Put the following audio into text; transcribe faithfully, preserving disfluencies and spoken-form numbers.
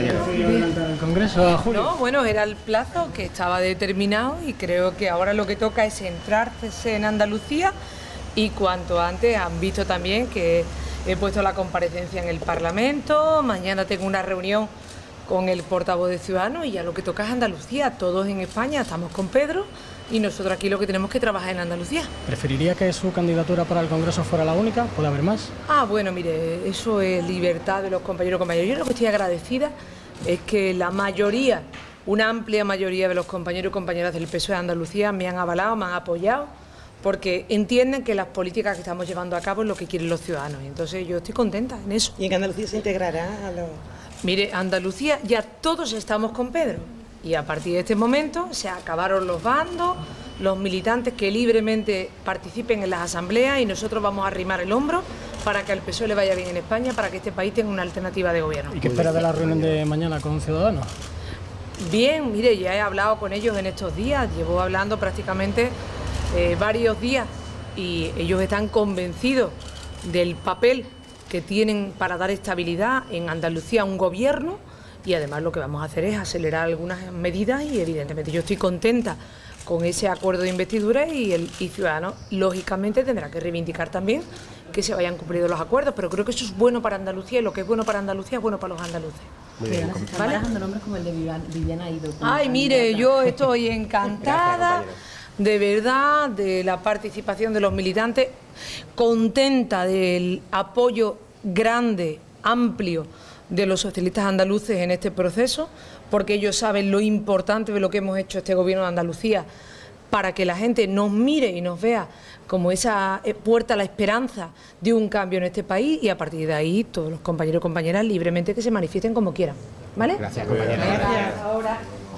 compañero. ¿El Congreso a julio? No, bueno, era el plazo que estaba determinado y creo que ahora lo que toca es centrarse en Andalucía y cuanto antes. Han visto también que he puesto la comparecencia en el Parlamento, mañana tengo una reunión con el portavoz de Ciudadanos y ya lo que toca es Andalucía. Todos en España estamos con Pedro y nosotros aquí lo que tenemos que trabajar en Andalucía. ¿Preferiría que su candidatura para el Congreso fuera la única? ¿Puede haber más? Ah, bueno, mire, eso es libertad de los compañeros y compañeras. Yo lo que estoy agradecida es que la mayoría, una amplia mayoría de los compañeros y compañeras del P S O E de Andalucía me han avalado, me han apoyado, porque entienden que las políticas que estamos llevando a cabo es lo que quieren los ciudadanos. Y entonces yo estoy contenta en eso. ¿Y en Andalucía se integrará a los...? Mire, Andalucía ya todos estamos con Pedro y a partir de este momento se acabaron los bandos, los militantes que libremente participen en las asambleas y nosotros vamos a arrimar el hombro para que al P S O E le vaya bien en España, para que este país tenga una alternativa de gobierno. ¿Y qué espera de la reunión de mañana con Ciudadanos? Bien, mire, ya he hablado con ellos en estos días, llevo hablando prácticamente eh, varios días y ellos están convencidos del papel que tienen para dar estabilidad en Andalucía a un gobierno y además lo que vamos a hacer es acelerar algunas medidas y evidentemente yo estoy contenta con ese acuerdo de investidura y el y Ciudadanos lógicamente tendrá que reivindicar también que se vayan cumpliendo los acuerdos, pero creo que eso es bueno para Andalucía y lo que es bueno para Andalucía es bueno para los andaluces. Muy bien, se están barajando nombres como el de Viviana Ido. Ay, mire, yo estoy encantada de verdad de la participación de los militantes, contenta del apoyo grande, amplio de los socialistas andaluces en este proceso, porque ellos saben lo importante de lo que hemos hecho este gobierno de Andalucía para que la gente nos mire y nos vea como esa puerta a la esperanza de un cambio en este país y a partir de ahí todos los compañeros y compañeras libremente que se manifiesten como quieran. ¿Vale? Gracias, compañera. Gracias. Ahora.